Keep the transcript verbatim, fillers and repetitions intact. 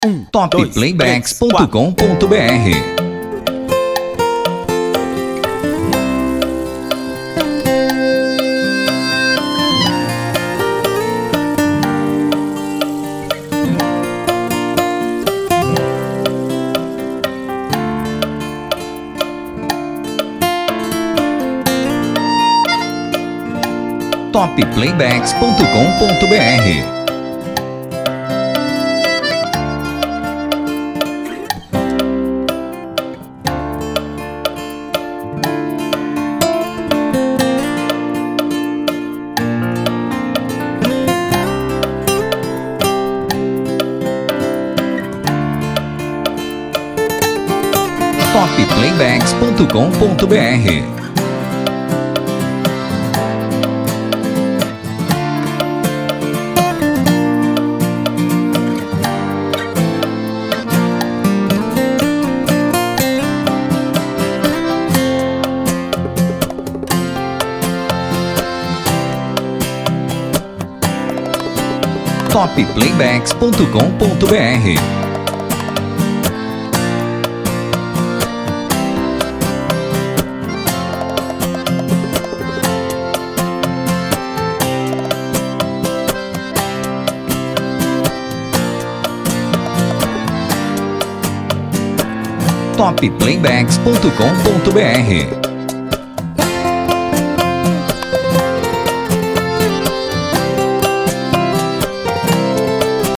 Um, top playbacks ponto com ponto br. top playbacks ponto com ponto br. top playbacks ponto com ponto br. top playbacks ponto com ponto br. top playbacks ponto com ponto br.